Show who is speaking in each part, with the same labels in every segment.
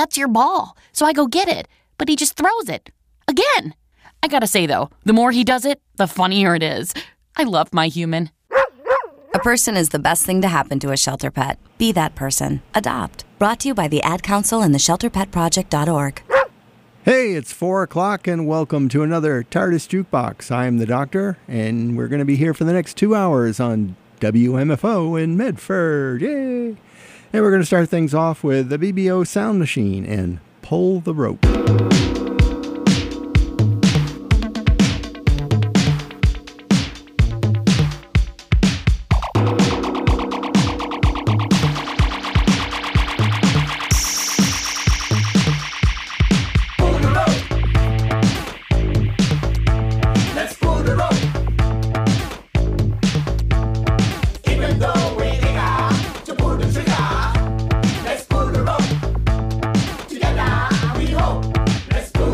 Speaker 1: That's your ball. So I go get it, but he just throws it. Again. I gotta say, though, the more he does it, the funnier it is. I love my human.
Speaker 2: A person is the best thing to happen to a shelter pet. Be that person. Adopt. Brought to you by the Ad Council and the ShelterPetProject.org.
Speaker 3: Hey, it's 4 o'clock and welcome to another TARDIS Jukebox. I'm the Doctor, and we're going to be here for the next 2 hours on WMFO in Medford. Yay! And we're going to start things off with the BBO Sound Machine and Pull the Rope.
Speaker 4: Let's pull the rope together. We hope. Let's pull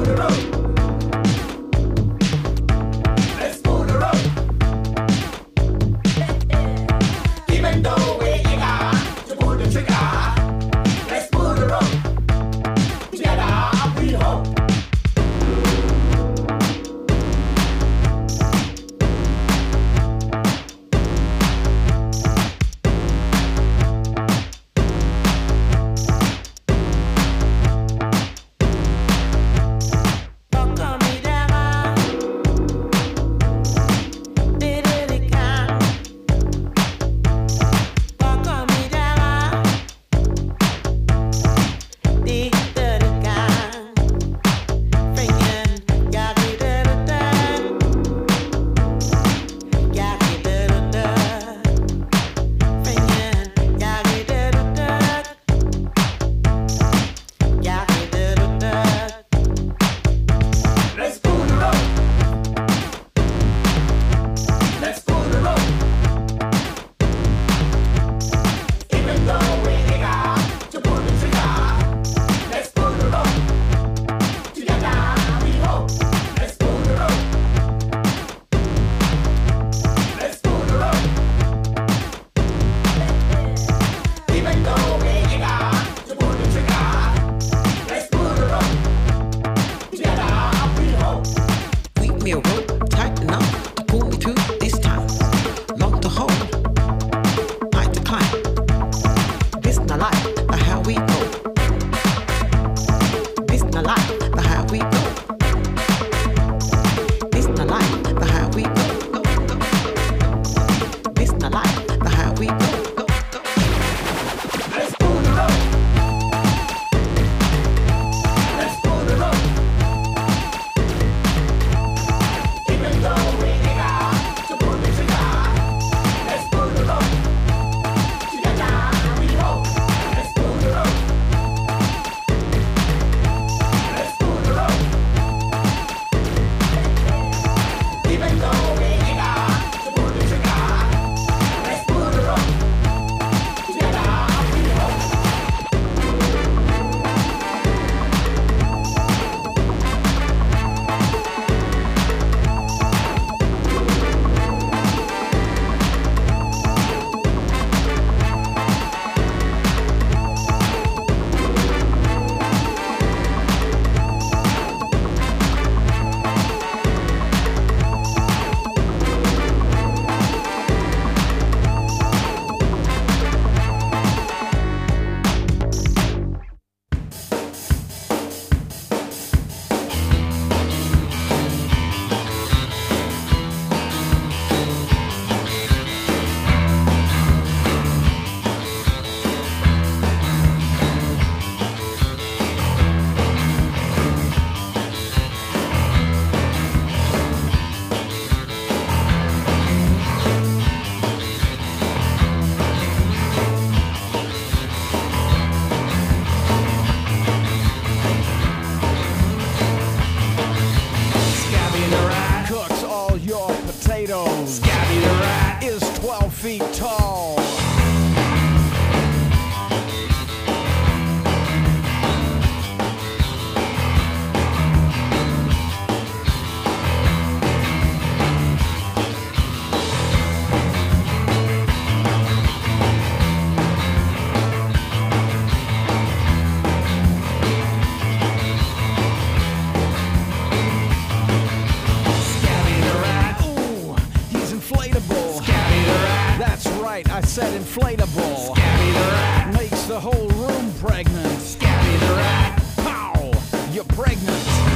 Speaker 4: set inflatable. Scabby the Rat makes the whole room pregnant. Scabby the Rat, pow, you're pregnant.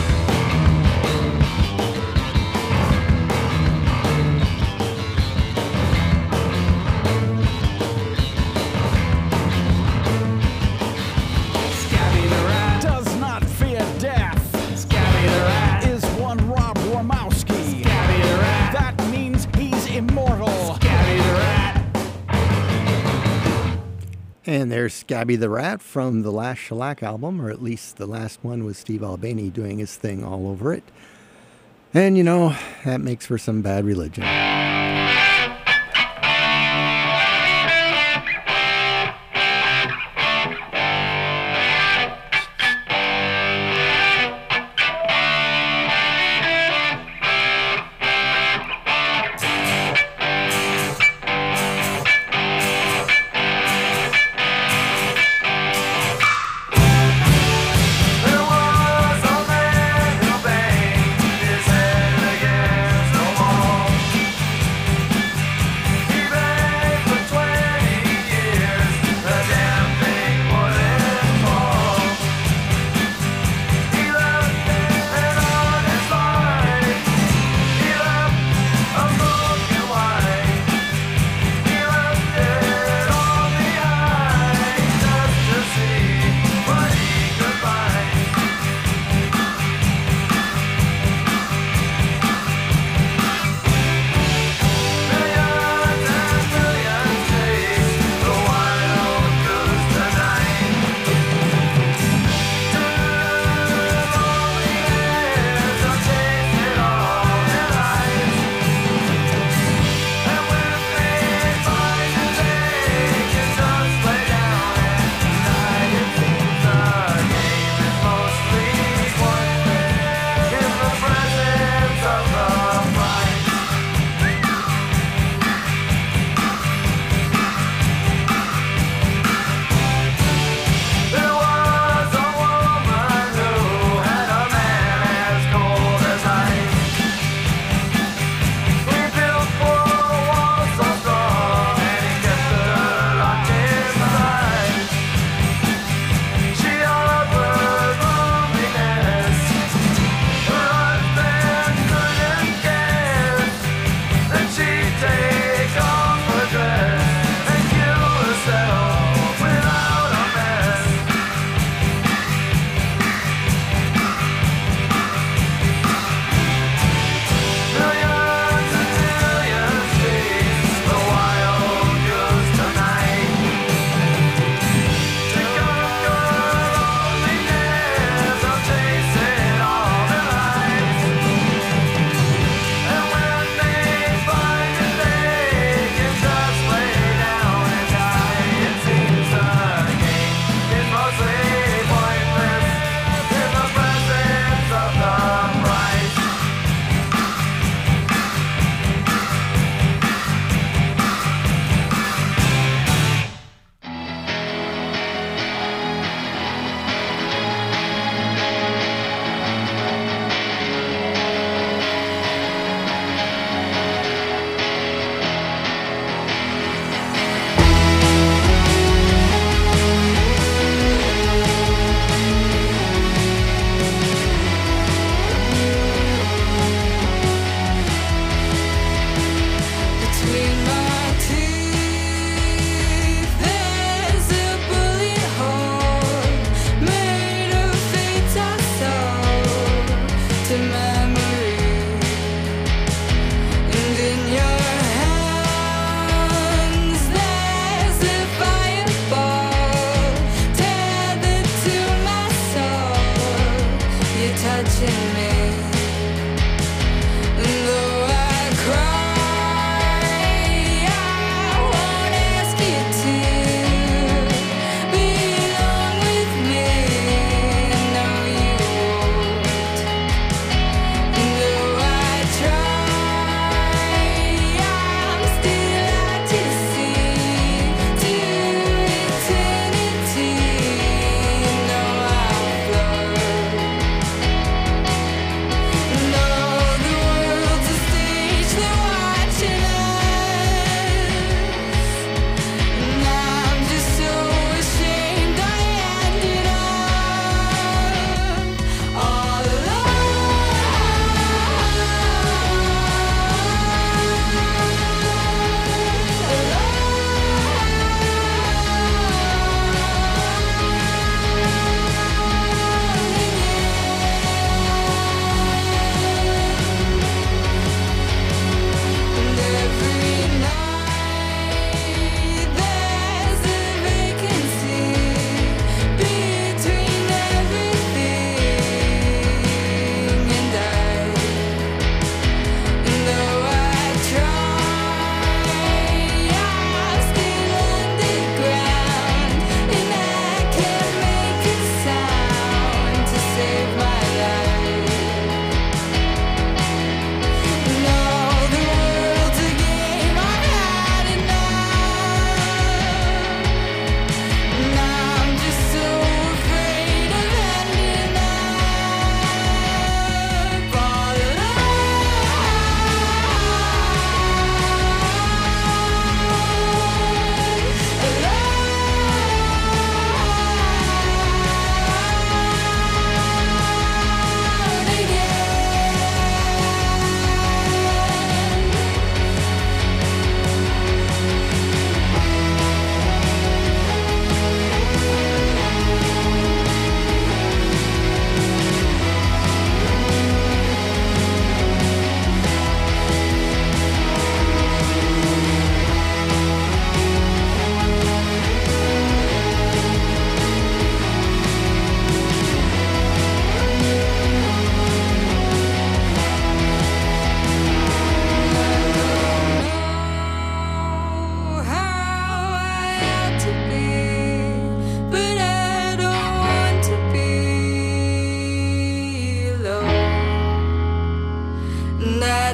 Speaker 4: Scabby the Rat does not fear death. Scabby the Rat is one Rob Wormowski. Scabby the Rat, that means he's immortal. Scabby the Rat.
Speaker 3: And there's Scabby the Rat from the last Shellac album, or at least the last one with Steve Albini doing his thing all over it. And, you know, that makes for some bad religion.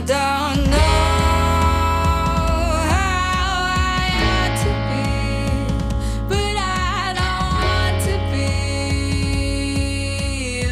Speaker 5: don't know how I ought to be, but I don't want to be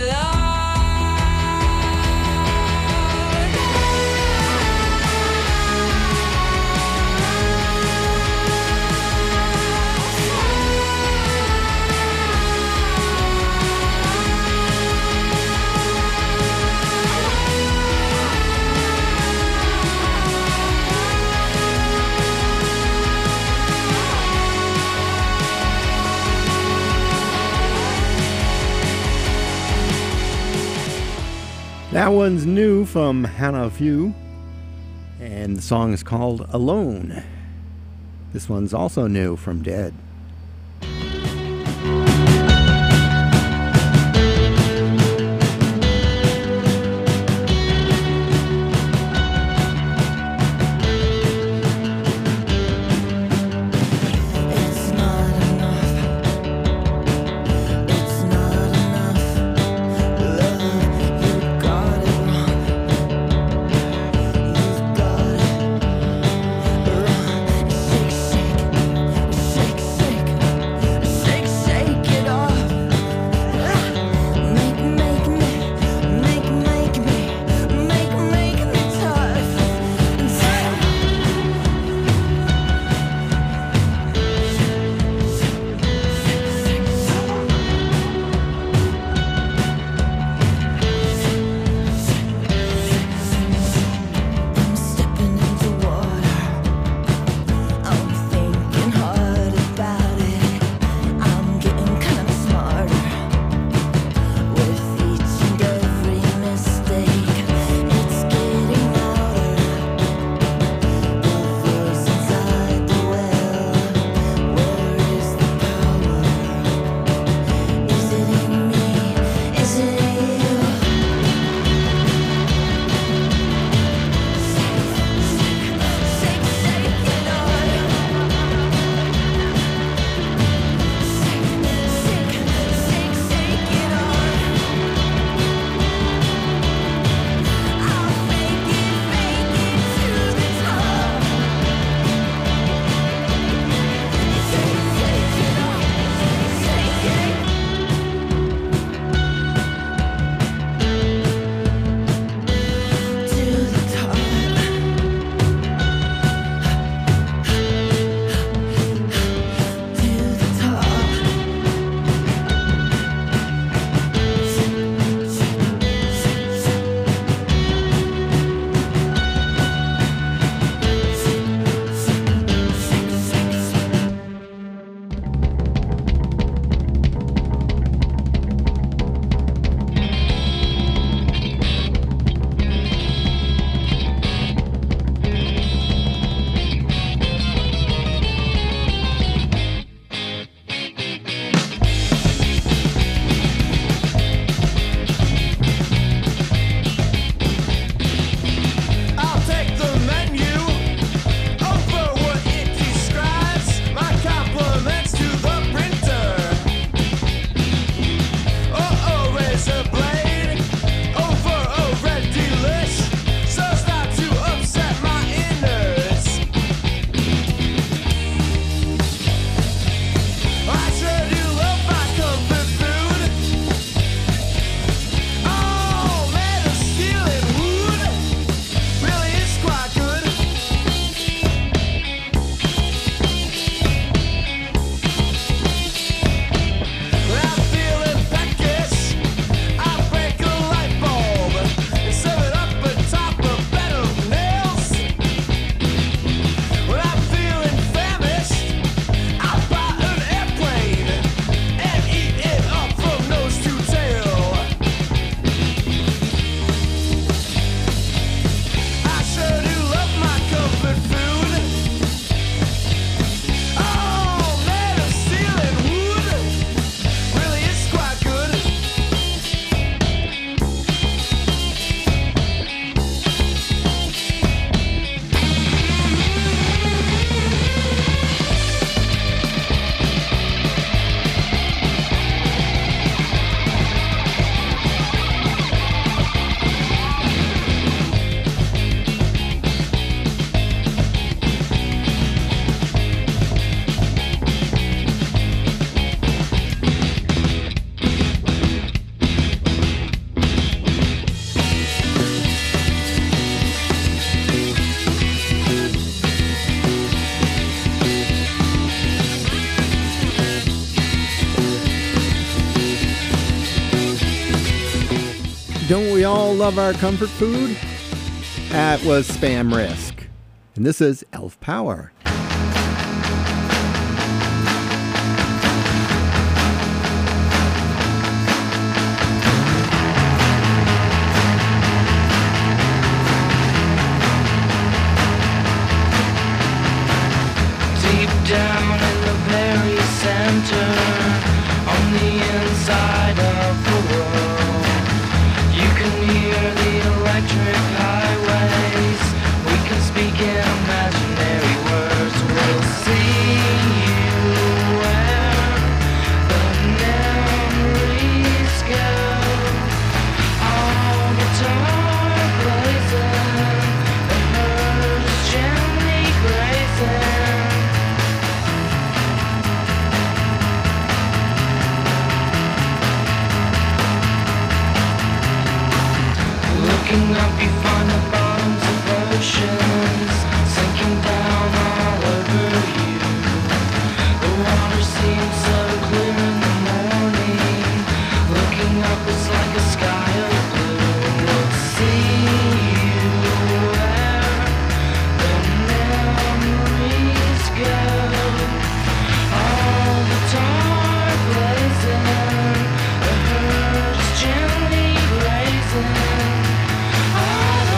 Speaker 3: That one's new from Hannah Few, and the song is called Alone. This one's also new from Dead.
Speaker 5: shake, shake, shake,
Speaker 3: Don't we all love our comfort food? That was Spam Risk. And this is Elf Power.
Speaker 6: Deep down in the very center, on the inside of the world, you can hear the electric highways. We can speak in imaginary words. We'll see you where the memories go. All the dark blazing, the herds gently grazing. Looking up, you find the bottoms of oceans sinking down all over you. The water seems so clear in the morning. Looking up, it's like a sky of blue. We'll see you where the memories go. All the dark blazing, the herds gently grazing. All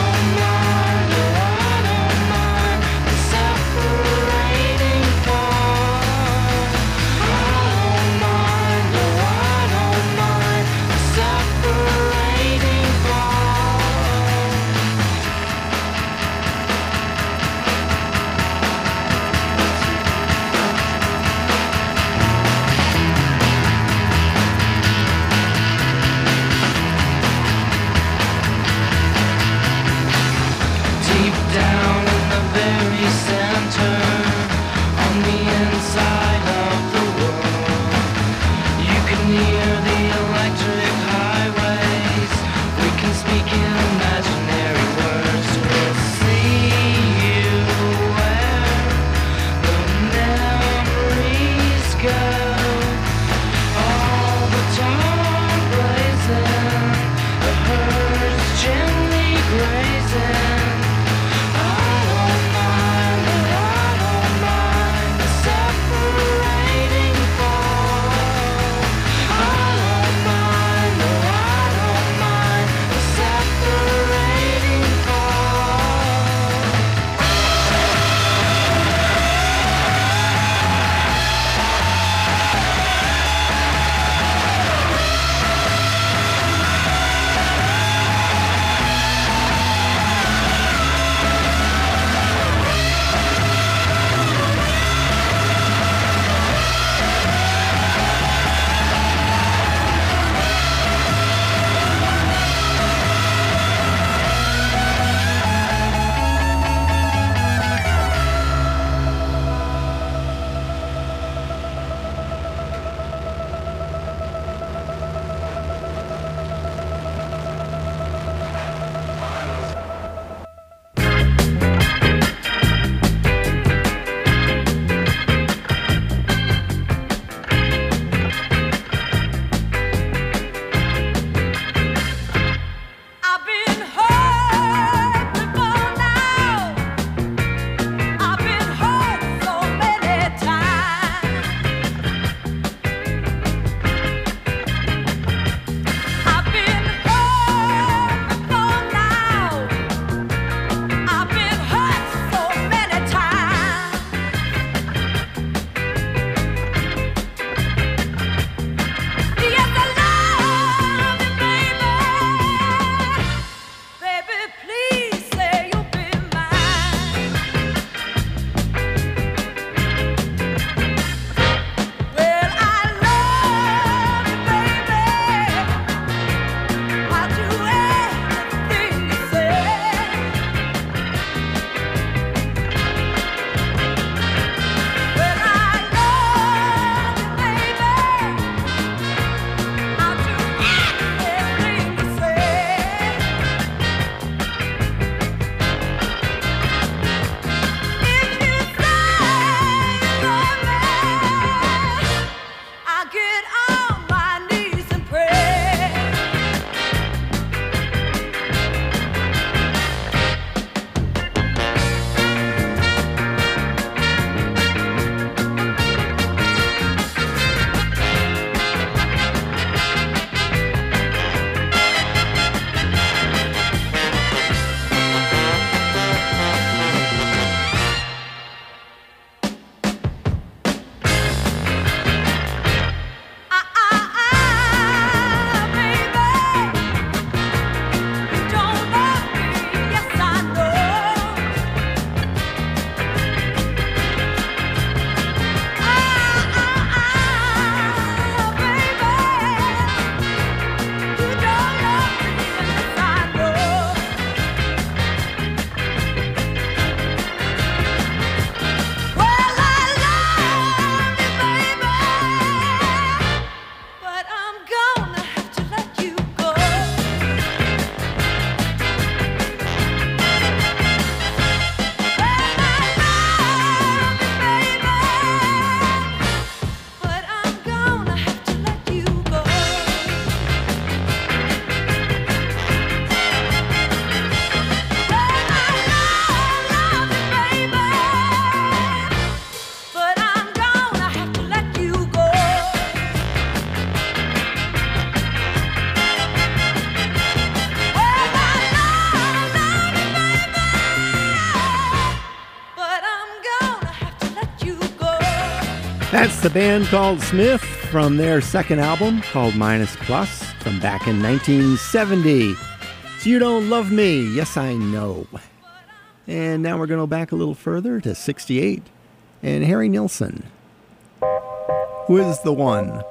Speaker 3: That's the band called Smith from their second album called Minus Plus from back in 1970. So You Don't Love Me, Yes I Know. And now we're going to go back a little further to 68 and Harry Nilsson. Who is the one?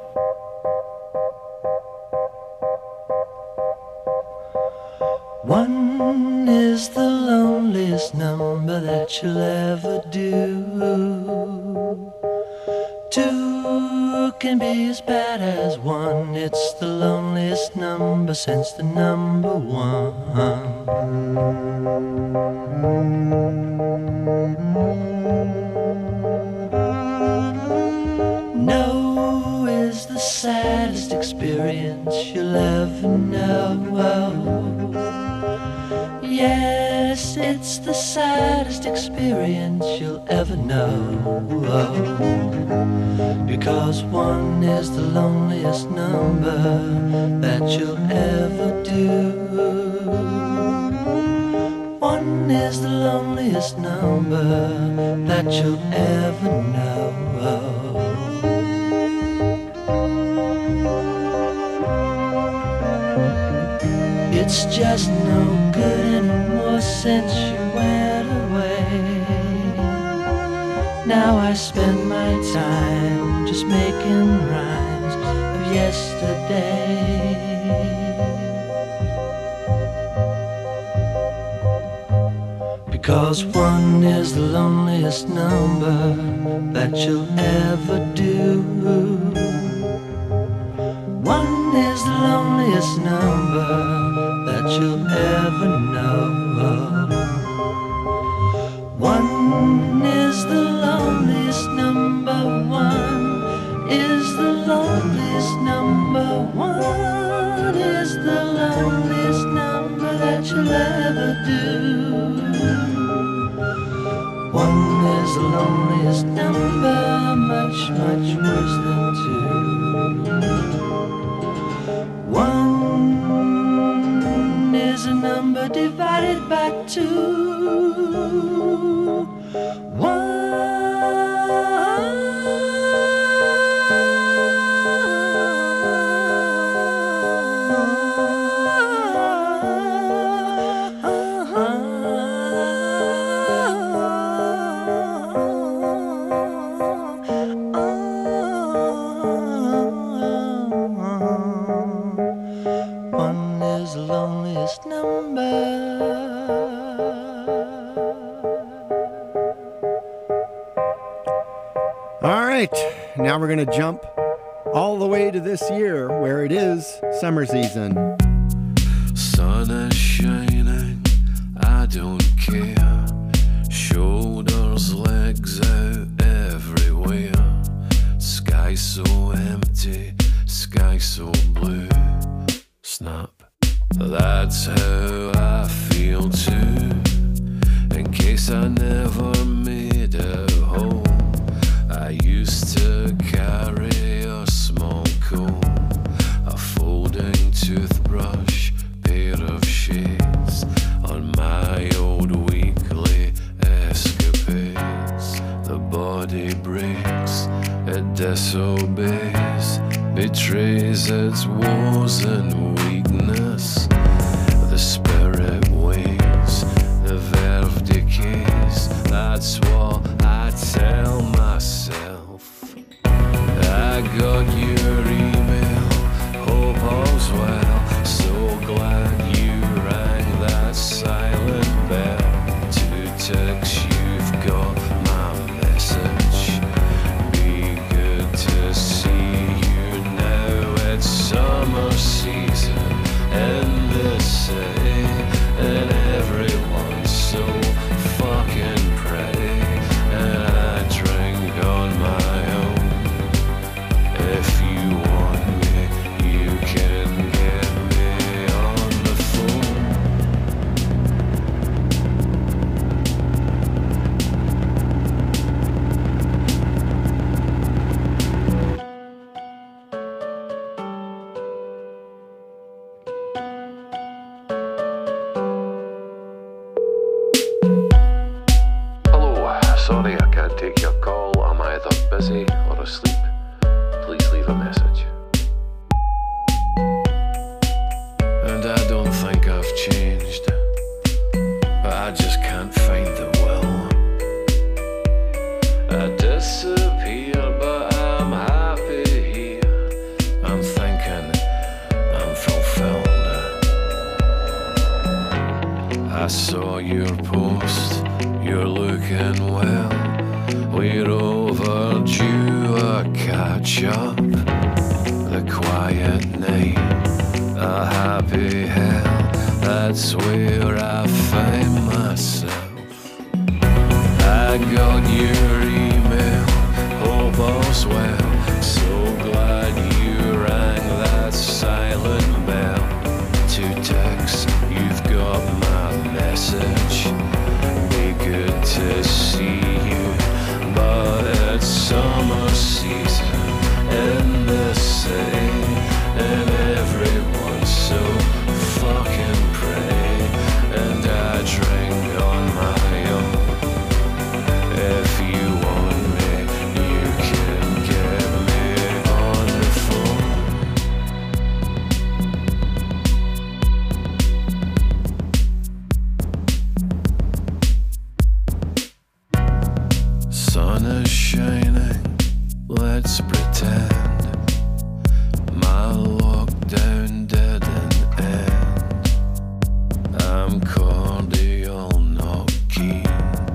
Speaker 6: One is the loneliest number that you'll ever do. Two can be as bad as one. It's the loneliest number since the number one. No is the saddest experience you'll ever know. Yes, it's the saddest experience you'll ever know. Because one is the loneliest number that you'll ever do. One is the loneliest number that you'll ever know. It's just no good anymore since you went away. Now I spend my time just making rhymes of yesterday. Because one is the loneliest number that you'll ever do. One is the loneliest number that you'll ever know. One is the loneliest number. One is the loneliest number. One is the loneliest number that you'll ever do. One is the loneliest number, much, much worse than two. One is a number divided by two. One is the loneliest number.
Speaker 3: All right, now we're going to jump all the way to this year where it is summer season.
Speaker 7: Sun is shining, I don't care. Shoulders, legs out everywhere. Sky so empty, sky so blue. Snap, that's how I feel too. In case I never made it home, I used to carry a small comb, a folding toothbrush, pair of shades on my old weekly escapades. The body breaks, it disobeys, betrays its woes and weakness. The spirit waves, the verve decays. That's what I tell myself. I got your email, hope all's well. So glad you rang that silent bell. 2 ticks, you've got my message. Be good to see you now. It's summer season in this city, and everyone's so fucking pretty. And I drink on my own. If you want me, you can get me on the phone. Hello, sorry I can't take your call. I'm either busy asleep, please leave a message. And I don't think I've changed, but I just can't find the will. I disappear, but I'm happy here. I'm thinking I'm fulfilled. I saw your post, you're looking well. We're overdue a catch-up. The quiet night, a happy hell, that's where I find myself. I got your email, hope all's well. So glad you rang that silent bell. To text, you've got my message. Be good to see you, but it's summer season in the city, and everyone's so fucking pretty. And I drink on my own. If you want me, you can get me on the phone. Sun is shining, let's pretend my lockdown didn't end. I'm cordial, not keen,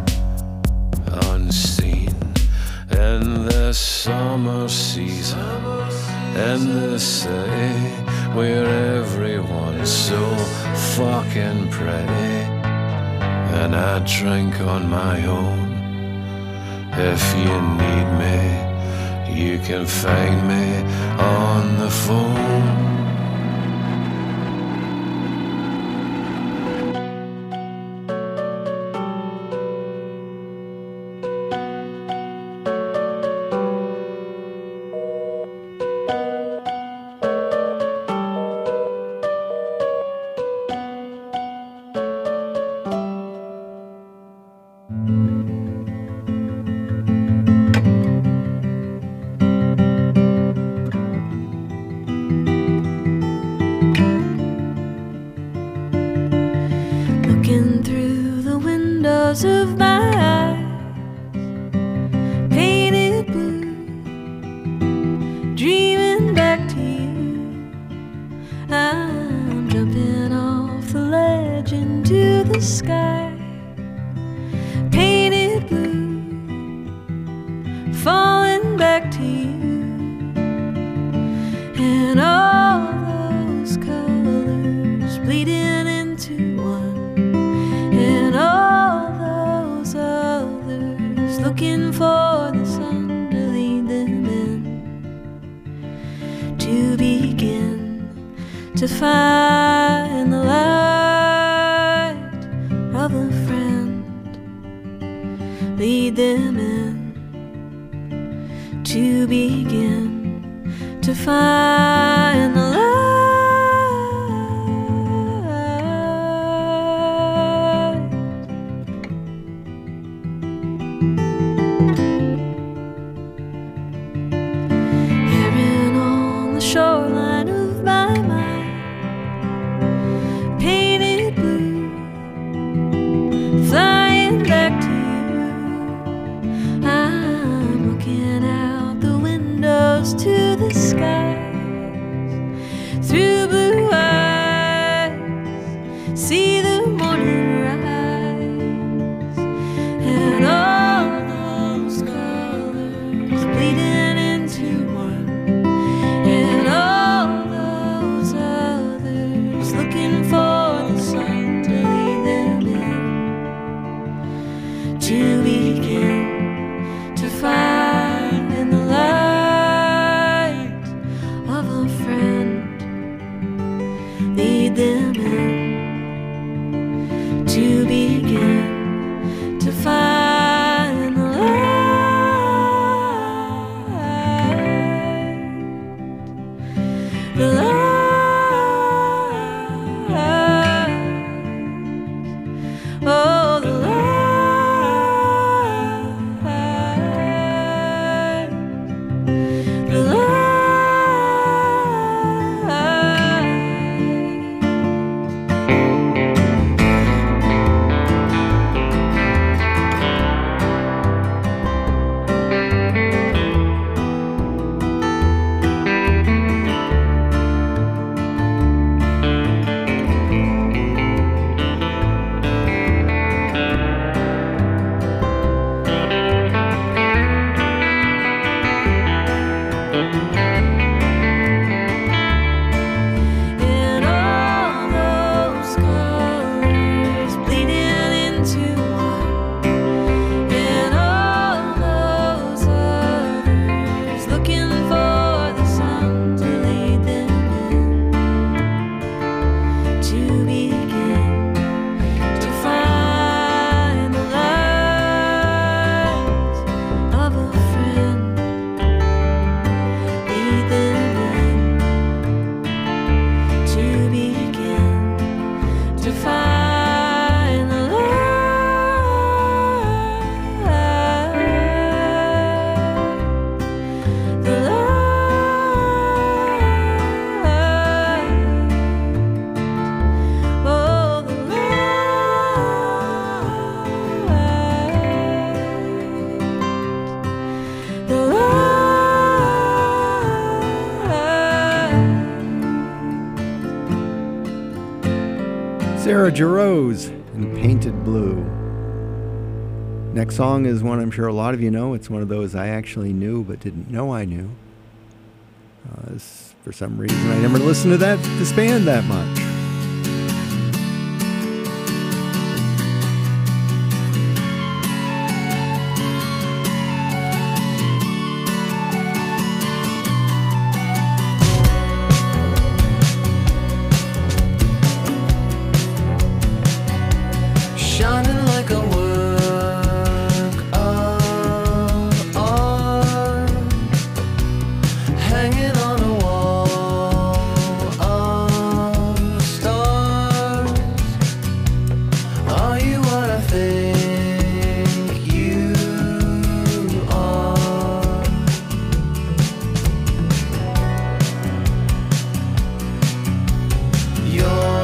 Speaker 7: unseen in the summer season, in the city where everyone's so fucking pretty. And I drink on my own. If you need me, you can find me on the phone.
Speaker 5: Looking through the windows of my eyes, painted blue, dreaming back to you. I'm jumping off the ledge into the sky, painted blue, falling back to you. And all those colors bleeding into one, and all those others looking for the sun to lead them in, to begin to find the light of a friend, lead them in, to begin to find the light. Heron on the shoreline of my mind, painted blue, flying back to you. I'm looking out the windows to the skies,
Speaker 3: Sarah Jarosz and Painted Blue. Next song is one I'm sure a lot of you know. It's one of those I actually knew but didn't know I knew. For some reason, I never listened to this band that much.
Speaker 7: Shining like a work of art, hanging on a wall of stars. Are you what I think you are? You're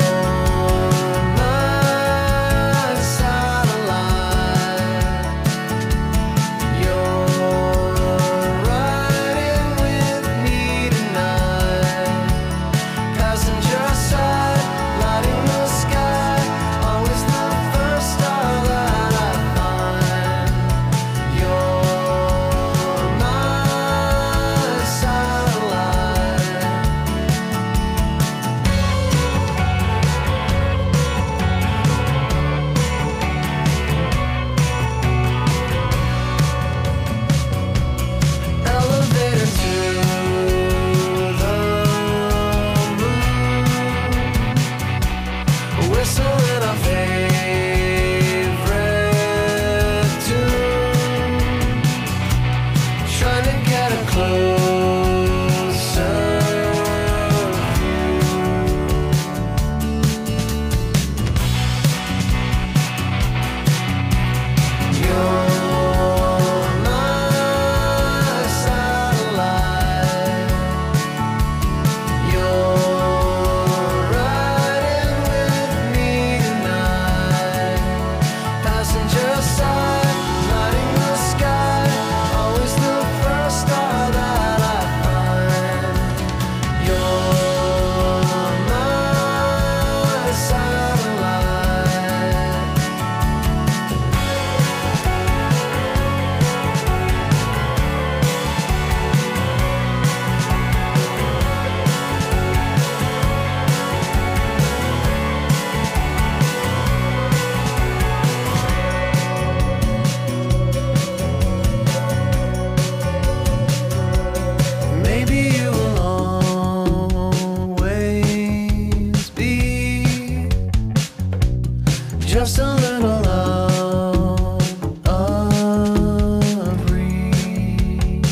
Speaker 7: just a little out of reach.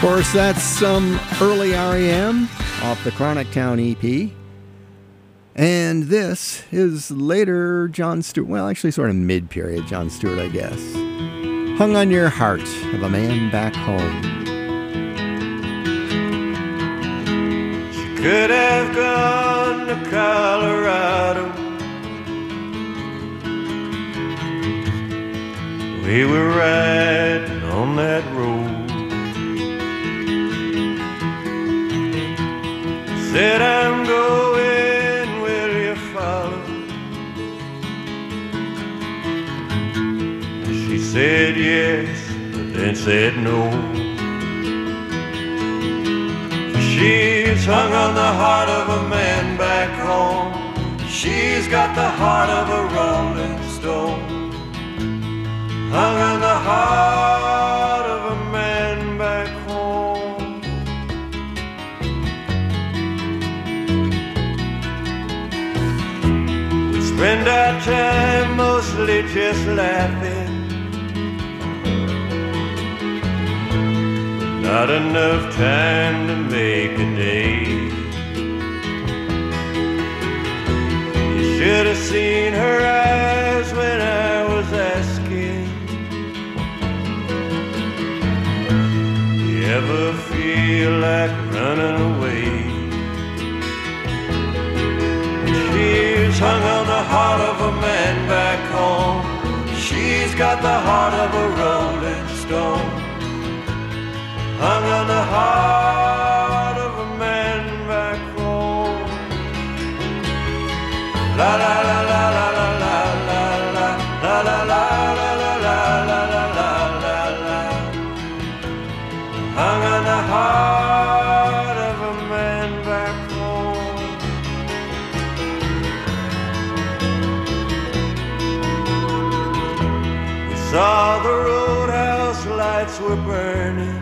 Speaker 3: course, that's some early REM off the Chronic Town EP. And this is later Jon Stewart, well, actually sort of mid-period Jon Stewart, I guess. Hung on Your Heart of a Man Back Home.
Speaker 7: She could have gone to Colorado. We were riding on that road. Said, I'm going, will you follow? She said yes, but then said no. She's hung on the heart of a man back home. She's got the heart of a rolling stone. Hung on the heart of a man back home. We spend our time mostly just laughing, but not enough time to make a day. You should have seen her eyes when I was asking, ever feel like running away? She's hung on the heart of a man back home. She's got the heart of a rolling stone. Hung on the heart of a man back home. La la la la la la la la la la la la la la la la la. Hung on the heart of a man back home. We saw the roadhouse lights were burning.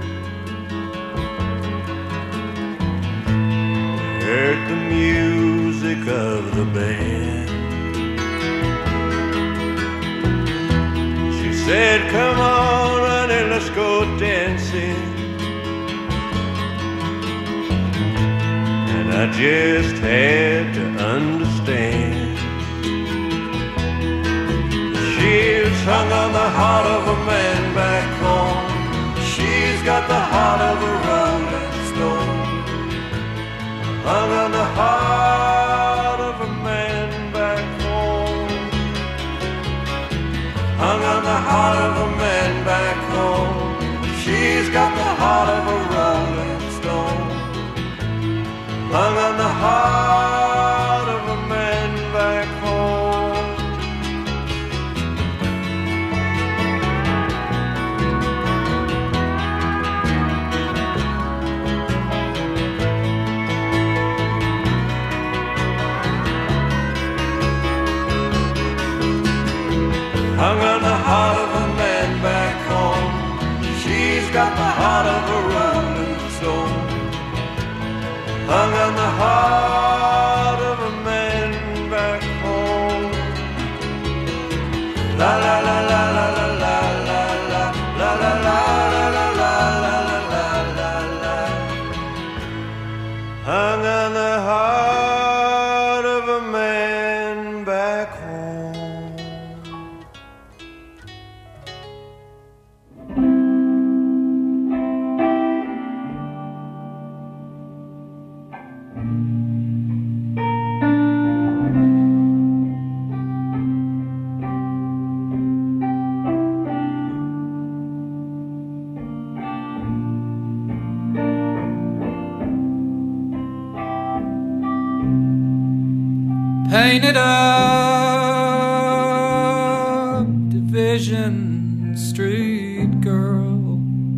Speaker 7: We heard the music of the band. She said, come on, honey, let's go dancing. I just had to understand. She's hung on the heart of a man back home. She's got the heart of a rolling stone. Hung on the heart of a man back home. Hung on the heart of a man back home. She's got the heart of a rolling stone. Hung on the heart of a man back home. Hung on the heart of a man back home. She's got the heart of a rolling stone. Hung on the heart of a man back home. La la la la la la la la la la la la la la la la la. Hung on the heart of a man back home.
Speaker 8: Painted up Division Street girl.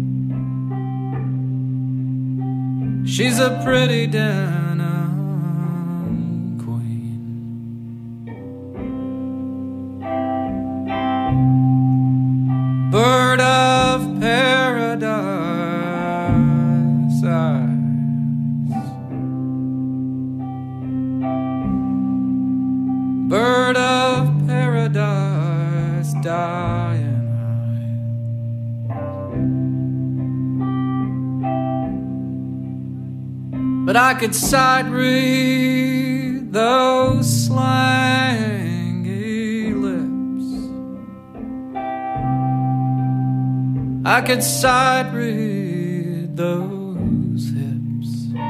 Speaker 8: She's a pretty denim queen. Bird of paradise eyes. Bird of paradise dying eyes. but I could sight read those slangy lips. I could sight read those hips.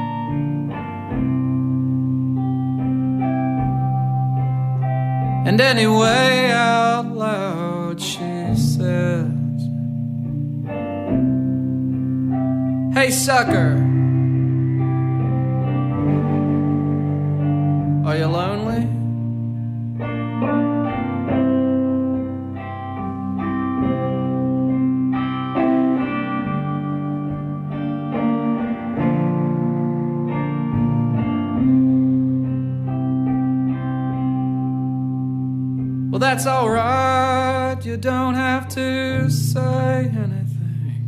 Speaker 8: And anyway, out loud she says, "Hey sucker, are you lonely?" Well, that's all right, you don't have to say anything.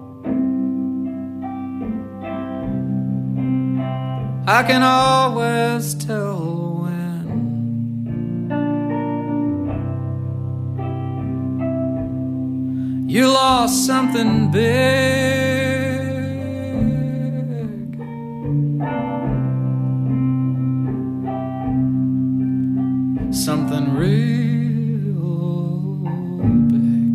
Speaker 8: I can always tell when you lost something big. Something real big.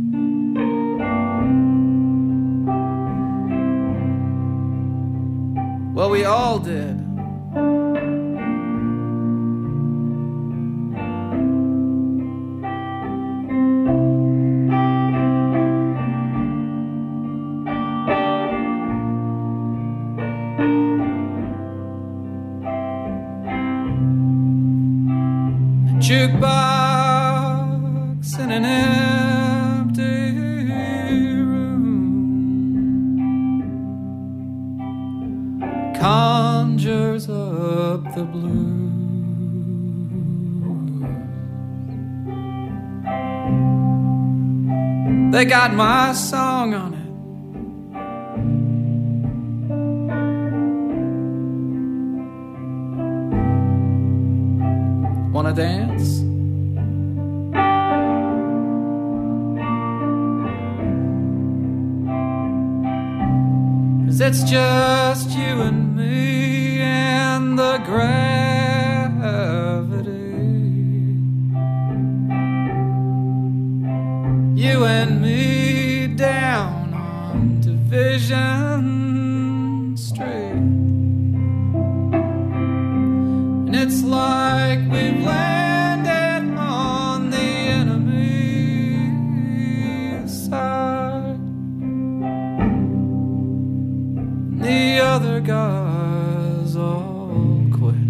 Speaker 8: Well, we all did. Jukebox in an empty room conjures up the blues. They got my song on it. Wanna dance? Cause it's just you and me and the gravity. You and me down on Division Street. And it's like we've landed on the enemy side. The other guys all quit.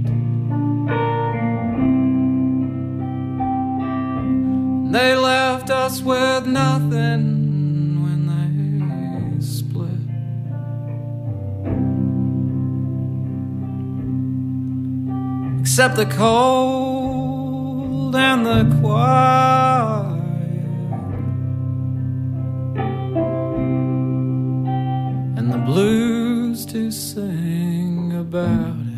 Speaker 8: They left us with nothing when they split. Except the cold and the quiet and the blues to sing about it.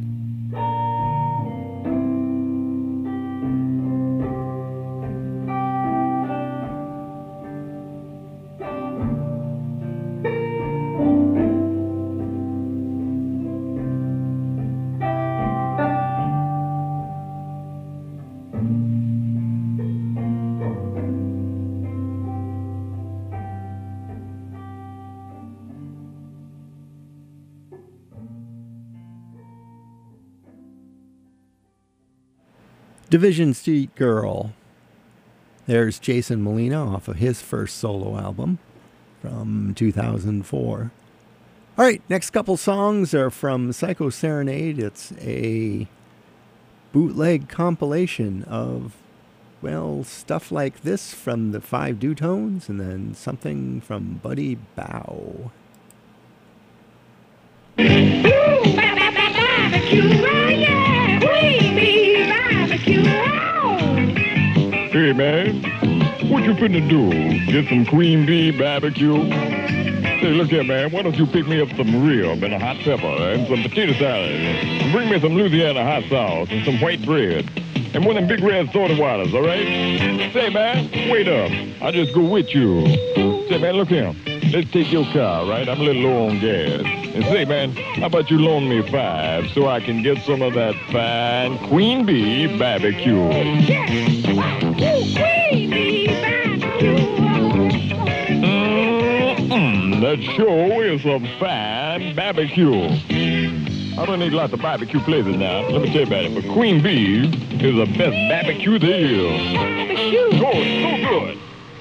Speaker 3: Division Street Girl. There's Jason Molina off of his first solo album from 2004. All right, next couple songs are from Psycho Serenade. It's a bootleg compilation of, well, stuff like this from the Five Dutones and then something from Buddy Bow.
Speaker 9: Hey man, what you finna do? Get some Queen Bee barbecue? Hey, look here, man. Why don't you pick me up some rib and a hot pepper and some potato salad? And bring me some Louisiana hot sauce and some white bread. And one of them big red soda waters, all right? Say, man, wait up. I'll just go with you. Say, man, look here. let's take your car, right? I'm a little low on gas. And say, man, how about you loan me $5 so I can get some of that fine Queen Bee barbecue?
Speaker 6: Queen Bee barbecue.
Speaker 9: That sure is some fine barbecue. I don't need lots of barbecue places now. Let me tell you about it. But Queen Bee is the best barbecue there is. Barbecue. So good.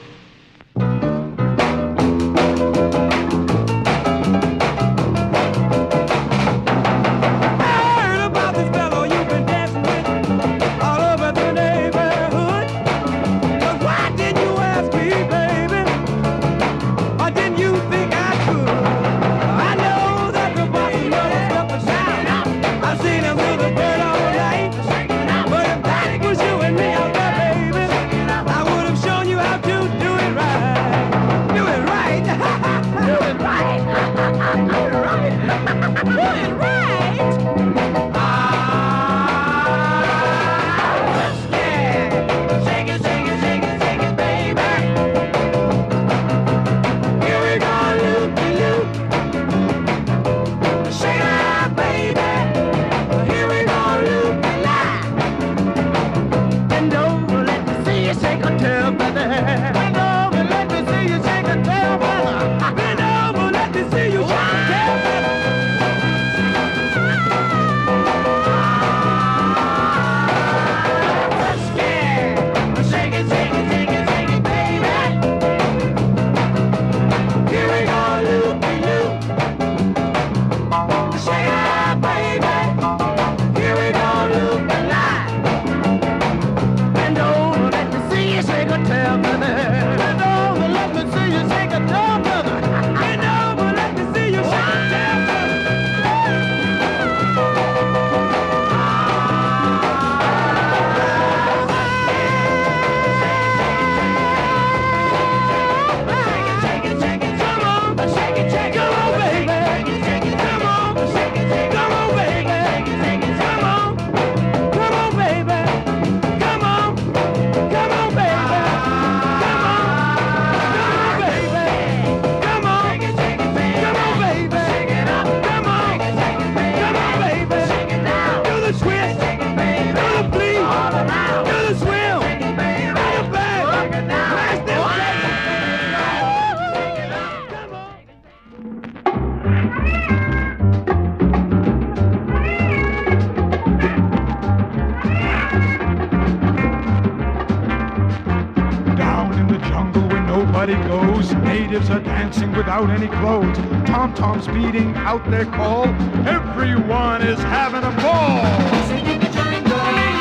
Speaker 10: Natives are dancing without any clothes. Tom-toms beating out their call. Everyone is having a ball. Singing the jungle.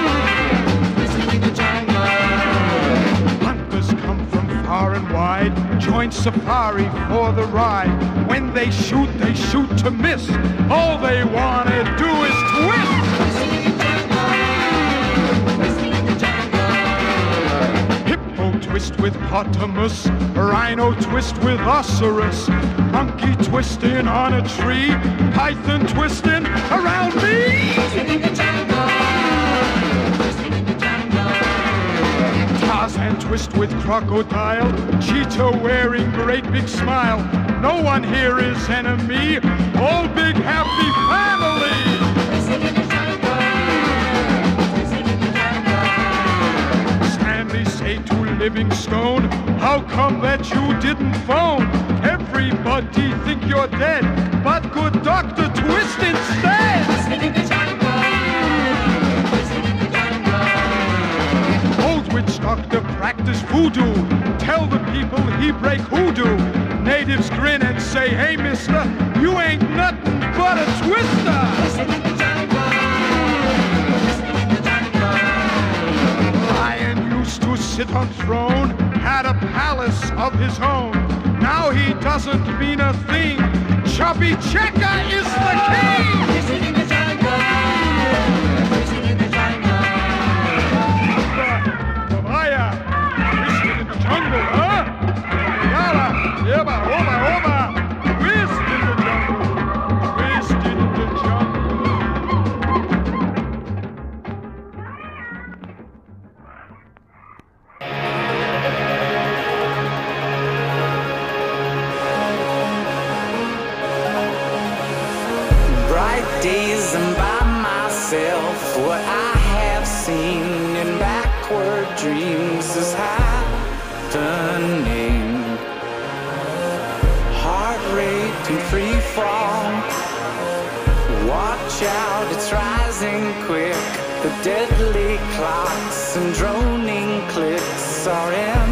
Speaker 10: Singing the jungle. Hunters come from far and wide. Join safari for the ride. When they shoot to miss. All they want to do is twist. Twist with hippopotamus, rhino twist with ocerus, monkey twisting on a tree, python twisting around me. Tarzan twist with crocodile, cheetah wearing great big smile. No one here is enemy, all big happy family. Say to Livingstone, how come that you didn't phone? Everybody think you're dead, but good Dr. Twist instead. Old witch doctor practiced voodoo. Tell the people he break hoodoo. Natives grin and say, hey mister, you ain't nothing but a twister. To sit on throne, had a palace of his own. Now he doesn't mean a thing. Chubby Checker is the king. Vaya, twisted in the jungle, huh? Yala, yeba, oba, oba. Twist in the jungle, twist in the jungle.
Speaker 11: days I'm by myself. What I have seen in backward dreams is happening. Heart rate and free fall. Watch out, it's rising quick. The deadly clocks and droning clicks are in